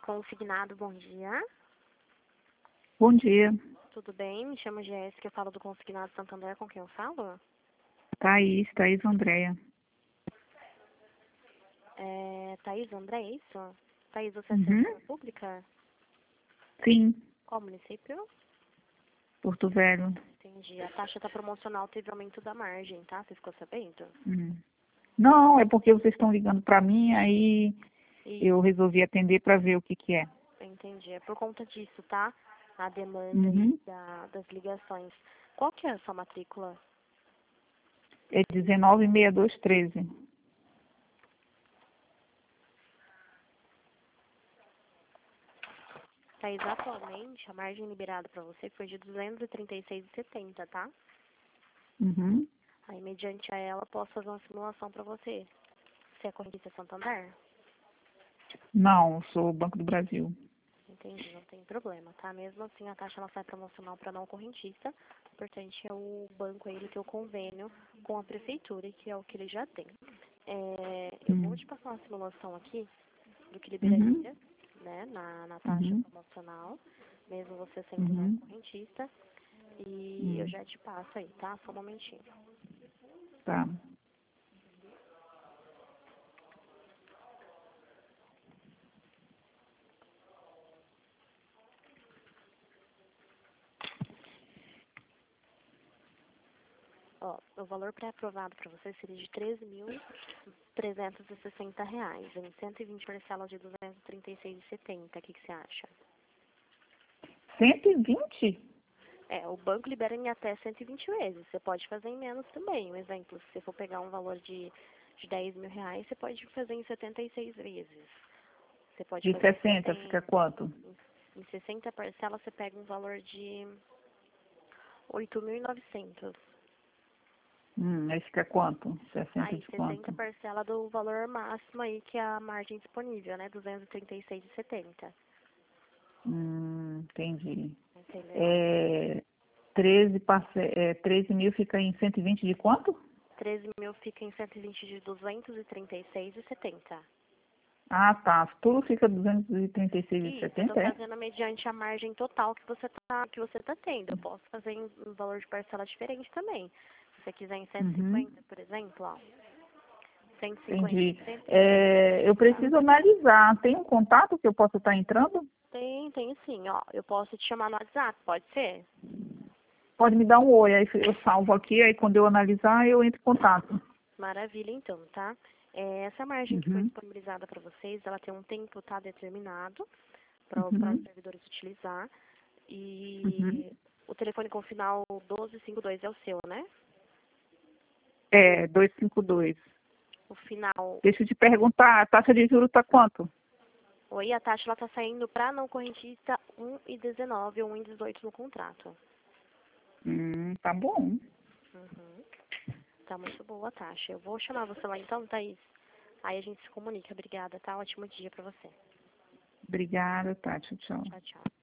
Consignado, bom dia. Bom dia, Tudo bem? Me chamo Jéssica, eu falo do Consignado Santander, com quem eu falo? Thaís Andréia. Thaís André, é isso? Thaís, você é Uhum. servidora pública? Sim, Qual município? Porto Velho. Entendi. A taxa tá promocional, teve aumento da margem, tá? Você ficou sabendo? Uhum. Não, é porque vocês estão ligando para mim, aí E eu resolvi atender para ver o que que é. entendi. É por conta disso, tá? A demanda aí Uhum. das ligações. Qual que é a sua matrícula? É 196213. Thaís, atualmente, a margem liberada para você foi de 236,70, tá? Uhum. Aí, mediante a ela, posso fazer uma simulação para você. Você é correntista Santander? Não, eu sou o Banco do Brasil. Entendi, não tem problema, tá? Mesmo assim, a taxa ela sai promocional para não correntista. O importante é o banco ele ter o convênio com a prefeitura, que é o que ele já tem. Eu vou Uhum. te passar uma simulação aqui do que Uhum. liberaria, né, na taxa Uhum. promocional, mesmo você sendo não Uhum. correntista. E eu Uhum. já te passo aí, tá? Só um momentinho. Tá. Ó, o valor pré-aprovado para você seria de R$ 13.360, em 120 parcelas de 236,70. O que você acha? 120? O banco libera em até 120 vezes. Você pode fazer em menos também. Um exemplo, se você for pegar um valor de R$ 10.000, você pode fazer em 76 vezes. Você pode De fazer em 60 fica 60. quanto? Em 60 parcelas, você pega um valor de 8.900. Aí fica quanto? 60 Aí, de 60 quanto? parcela do valor máximo aí, que é a margem disponível, né? 236,70. Entendi. Entendeu? É, 13 mil fica em 120 de quanto? 13.000 fica em 120 de 236,70. Ah, tá. Tudo fica Isso, eu tô 236,70, é? fazendo mediante a margem total que você tá tendo. Eu posso fazer em um valor de parcela diferente também. Se você quiser em Uhum, 150, por exemplo, ó. 150, entendi. 150. Eu preciso analisar. Tem um contato que eu possa estar entrando? Tem sim, ó. Eu posso te chamar no WhatsApp, pode ser? Pode me dar um oi, aí eu salvo aqui, aí quando eu analisar eu entro em contato. Maravilha, então, tá? Essa margem que foi Uhum, disponibilizada para vocês, ela tem um tempo, tá, determinado para os uhum, servidores utilizar. uhum. E o telefone com o final 1252 é o seu, né? É, 252. O final. Deixa eu te perguntar, a taxa de juros está quanto? Oi, a taxa ela tá saindo para não correntista 1,19 ou 1,18 no contrato. Tá bom. Uhum. Tá muito boa a taxa. Eu vou chamar você lá então, Thaís. Aí a gente se comunica. Obrigada, tá? Ótimo dia para você. Obrigada, tá, tchau, tchau. Tchau, tchau.